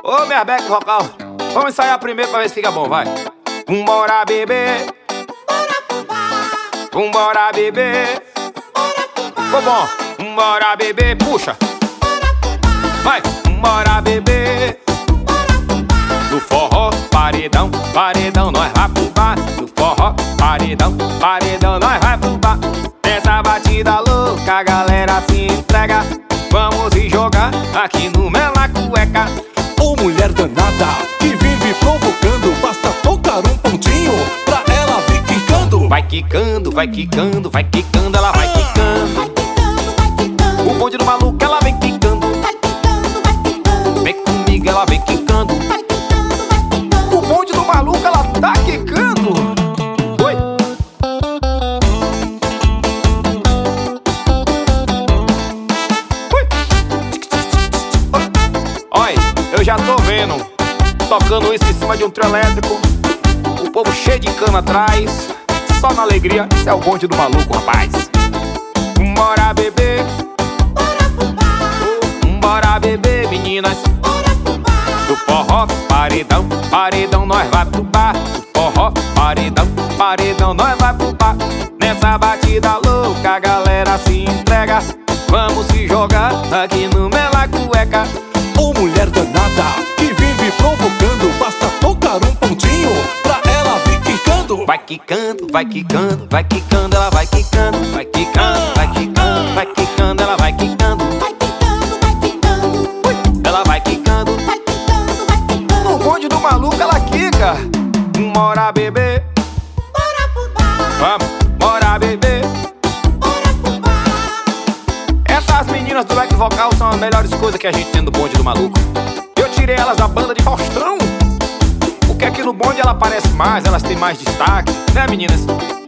Ô, minha back vocal, vamos ensaiar primeiro pra ver se fica bom, vai. Vambora, bebê. Vambora, bebê. Ficou bom. Vambora, bebê, puxa. Vai, vambora, bebê. Do forró, paredão, paredão, nós vai pro bar. Do forró, paredão, paredão, nós vai pro bar. Nessa batida louca, a galera se entrega. Vamos se jogar aqui no Mela Cueca. Ô mulher danada, que vive provocando, basta tocar um pontinho pra ela vir quicando. Vai quicando, vai quicando, vai quicando, ela vai quicando. O bonde do maluco, ela vem quicando. Vem comigo, ela vem quicando. O bonde do maluco, ela tá quicando. Oi. Olha, eu já tô vendo tocando isso em cima de um trio elétrico, o povo cheio de cana atrás, só na alegria. Isso é o bonde do maluco, rapaz. Bora beber, bora beber, meninas. Do forró, paredão, paredão, nós vai pro bar. Do forró, paredão, paredão, nós vai pro bar. Nessa batida louca, a galera se entrega. Vamos se jogar aqui no Mela Cueca. Ô mulher danada, que vive provocando, basta tocar um pontinho pra ela vir quicando. Vai quicando, vai quicando, vai quicando, ela vai quicando. Vai quicando, vai quicando, vai quicando, ela vai quicando. Ela vai quicando. No bonde do maluco ela quica. Bora beber. Vamos, bora beber. Essas meninas do back vocal são as melhores coisas que a gente tem no bonde do maluco. Eu tirei elas da banda de Faustão, porque aqui no bonde ela aparece mais, elas têm mais destaque, né, meninas?